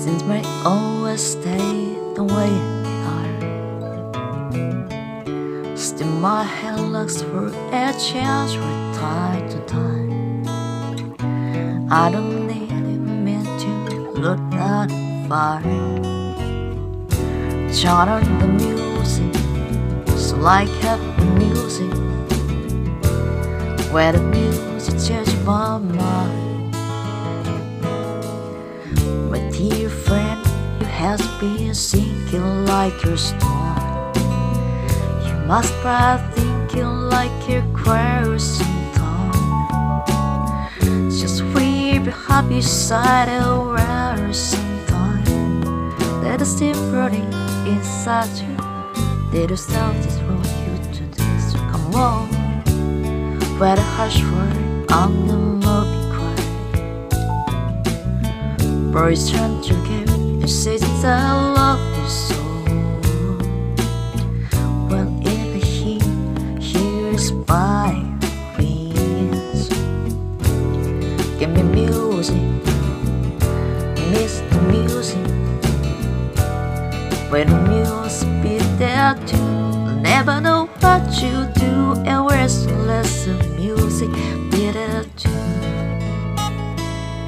Since may always stay the way they are. Still my head looks for a chance from time to time. I don't need it meant to look that far. Turn on the music, so like happy music, where the music changes my mind. My dear friend, you have been sinking like your storm. You must cry thinking like you're crossing time. Just free behind your side around sometime. Let us still burning inside you. Little self is for you to do. So come on, where the harsh word on the movie cry. Boys turn to give you say that I love you so. Well, if he hears by winds, give me music, miss the music. When the music be there too, I'll never know what you do. And where's the less of music?